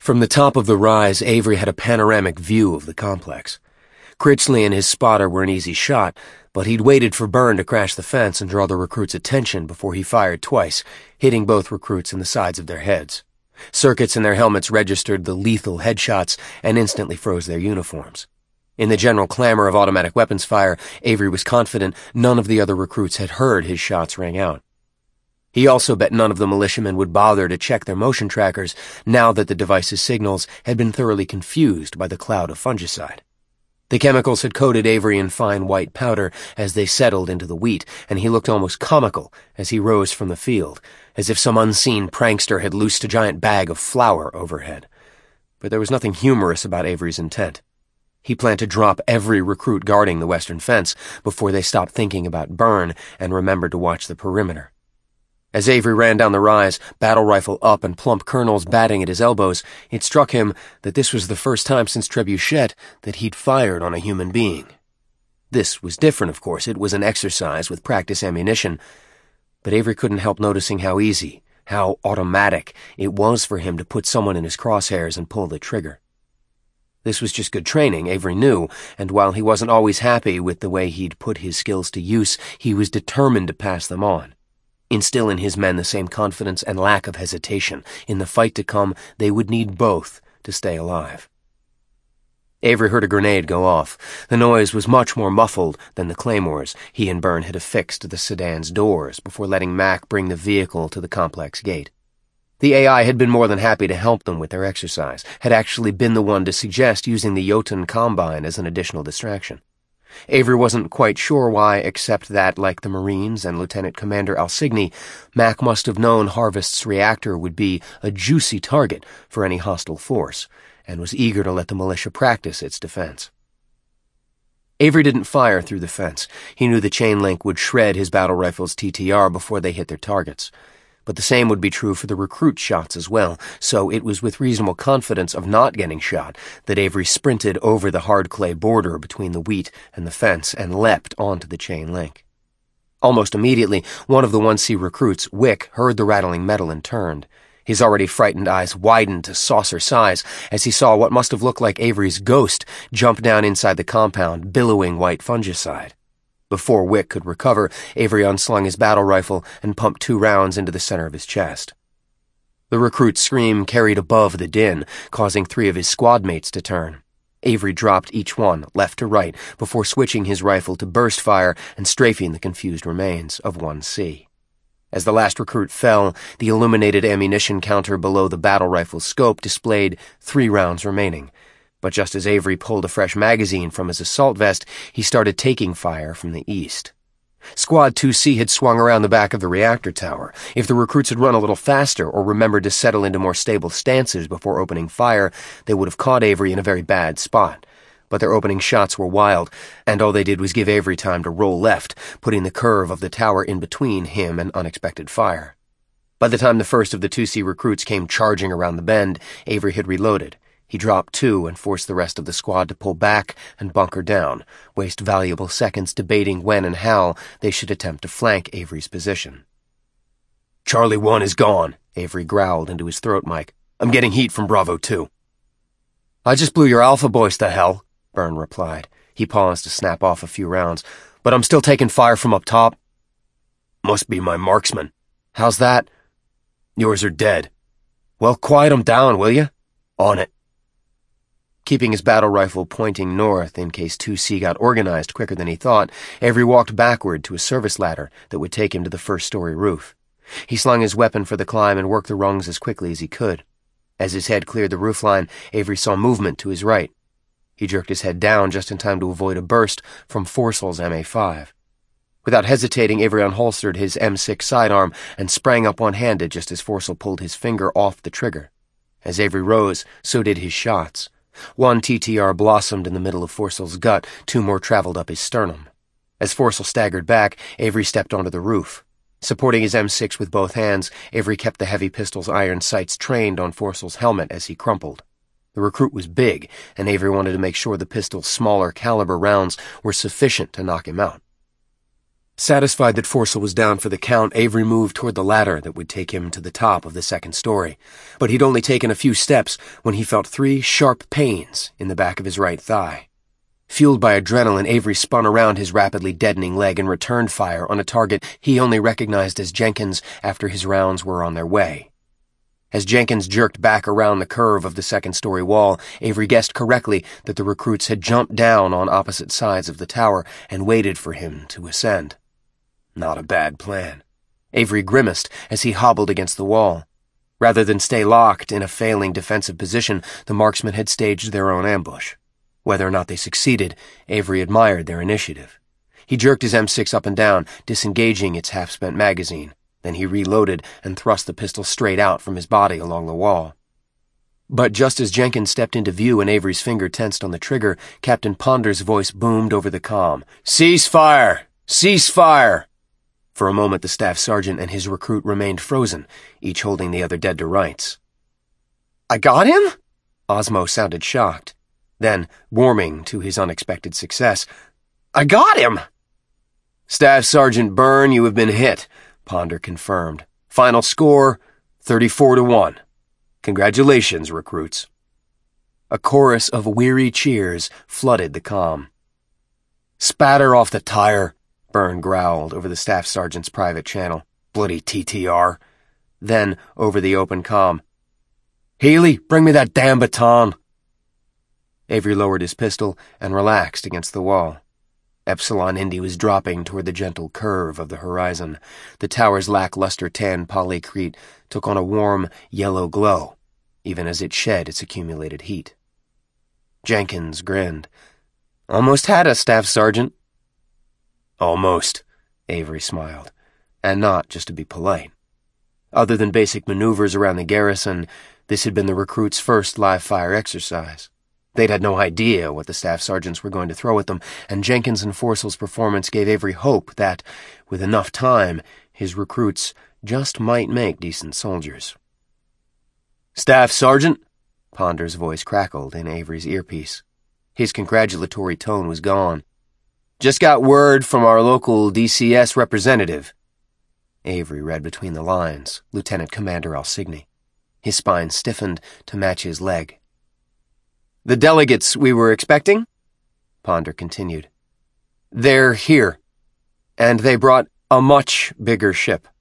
From the top of the rise, Avery had a panoramic view of the complex. Critchley and his spotter were an easy shot, but he'd waited for Byrne to crash the fence and draw the recruits' attention before he fired twice, hitting both recruits in the sides of their heads. Circuits in their helmets registered the lethal headshots and instantly froze their uniforms. In the general clamor of automatic weapons fire, Avery was confident none of the other recruits had heard his shots ring out. He also bet none of the militiamen would bother to check their motion trackers now that the device's signals had been thoroughly confused by the cloud of fungicide. The chemicals had coated Avery in fine white powder as they settled into the wheat, and he looked almost comical as he rose from the field, as if some unseen prankster had loosed a giant bag of flour overhead. But there was nothing humorous about Avery's intent. He planned to drop every recruit guarding the western fence before they stopped thinking about Byrne and remembered to watch the perimeter. As Avery ran down the rise, battle rifle up and plump colonels batting at his elbows, it struck him that this was the first time since Trebuchet that he'd fired on a human being. This was different, of course. It was an exercise with practice ammunition, but Avery couldn't help noticing how easy, how automatic it was for him to put someone in his crosshairs and pull the trigger. This was just good training, Avery knew, and while he wasn't always happy with the way he'd put his skills to use, he was determined to pass them on. Instill in his men the same confidence and lack of hesitation. In the fight to come, they would need both to stay alive. Avery heard a grenade go off. The noise was much more muffled than the claymores he and Byrne had affixed to the sedan's doors before letting Mac bring the vehicle to the complex gate. The AI had been more than happy to help them with their exercise, had actually been the one to suggest using the Jotun Combine as an additional distraction. Avery wasn't quite sure why, except that, like the Marines and Lieutenant Commander Alsigny, Mac must have known Harvest's reactor would be a juicy target for any hostile force, and was eager to let the militia practice its defense. Avery didn't fire through the fence. He knew the chain link would shred his battle rifle's TTR before they hit their targets. But the same would be true for the recruit shots as well, so it was with reasonable confidence of not getting shot that Avery sprinted over the hard clay border between the wheat and the fence and leapt onto the chain link. Almost immediately, one of the 1C recruits, Wick, heard the rattling metal and turned. His already frightened eyes widened to saucer size as he saw what must have looked like Avery's ghost jump down inside the compound, billowing white fungicide. Before Wick could recover, Avery unslung his battle rifle and pumped 2 rounds into the center of his chest. The recruit's scream carried above the din, causing 3 of his squad mates to turn. Avery dropped each one, left to right, before switching his rifle to burst fire and strafing the confused remains of 1C. As the last recruit fell, the illuminated ammunition counter below the battle rifle's scope displayed 3 rounds remaining. But just as Avery pulled a fresh magazine from his assault vest, he started taking fire from the east. Squad 2C had swung around the back of the reactor tower. If the recruits had run a little faster or remembered to settle into more stable stances before opening fire, they would have caught Avery in a very bad spot. But their opening shots were wild, and all they did was give Avery time to roll left, putting the curve of the tower in between him and unexpected fire. By the time the first of the 2C recruits came charging around the bend, Avery had reloaded. He dropped 2 and forced the rest of the squad to pull back and bunker down, waste valuable seconds debating when and how they should attempt to flank Avery's position. "Charlie 1 is gone," Avery growled into his throat mic. "I'm getting heat from Bravo 2. "I just blew your Alpha boys to hell," Byrne replied. He paused to snap off a few rounds. "But I'm still taking fire from up top." "Must be my marksman." "How's that?" "Yours are dead." "Well, quiet 'em down, will you?" "On it." Keeping his battle rifle pointing north in case 2C got organized quicker than he thought, Avery walked backward to a service ladder that would take him to the first-story roof. He slung his weapon for the climb and worked the rungs as quickly as he could. As his head cleared the roofline, Avery saw movement to his right. He jerked his head down just in time to avoid a burst from Forsel's MA5. Without hesitating, Avery unholstered his M6 sidearm and sprang up one-handed just as Forsel pulled his finger off the trigger. As Avery rose, so did his shots. 1 TTR blossomed in the middle of Forsel's gut, 2 more traveled up his sternum. As Forsel staggered back, Avery stepped onto the roof. Supporting his M6 with both hands, Avery kept the heavy pistol's iron sights trained on Forsel's helmet as he crumpled. The recruit was big, and Avery wanted to make sure the pistol's smaller caliber rounds were sufficient to knock him out. Satisfied that Forcel was down for the count, Avery moved toward the ladder that would take him to the top of the second story. But he'd only taken a few steps when he felt 3 sharp pains in the back of his right thigh. Fueled by adrenaline, Avery spun around his rapidly deadening leg and returned fire on a target he only recognized as Jenkins after his rounds were on their way. As Jenkins jerked back around the curve of the second-story wall, Avery guessed correctly that the recruits had jumped down on opposite sides of the tower and waited for him to ascend. Not a bad plan. Avery grimaced as he hobbled against the wall. Rather than stay locked in a failing defensive position, the marksmen had staged their own ambush. Whether or not they succeeded, Avery admired their initiative. He jerked his M6 up and down, disengaging its half-spent magazine. Then he reloaded and thrust the pistol straight out from his body along the wall. But just as Jenkins stepped into view and Avery's finger tensed on the trigger, Captain Ponder's voice boomed over the comm. "Cease fire! Cease fire!" For a moment, the staff sergeant and his recruit remained frozen, each holding the other dead to rights. "I got him?" Osmo sounded shocked. Then, warming to his unexpected success, "I got him!" "Staff Sergeant Byrne, you have been hit," Ponder confirmed. "Final score, 34-1. Congratulations, recruits." A chorus of weary cheers flooded the comm. "Spatter off the tire," Byrne growled over the staff sergeant's private channel. "Bloody TTR." Then, over the open comm, "Healy, bring me that damn baton." Avery lowered his pistol and relaxed against the wall. Epsilon Indy was dropping toward the gentle curve of the horizon. The tower's lackluster tan polycrete took on a warm, yellow glow, even as it shed its accumulated heat. Jenkins grinned. "Almost had us, Staff Sergeant." "Almost," Avery smiled, and not just to be polite. Other than basic maneuvers around the garrison, this had been the recruits' first live-fire exercise. They'd had no idea what the staff sergeants were going to throw at them, and Jenkins and Forcel's performance gave Avery hope that, with enough time, his recruits just might make decent soldiers. "Staff Sergeant?" Ponder's voice crackled in Avery's earpiece. His congratulatory tone was gone. "Just got word from our local DCS representative." Avery read between the lines, Lieutenant Commander Alsigny. His spine stiffened to match his leg. "The delegates we were expecting?" Ponder continued. "They're here, and they brought a much bigger ship."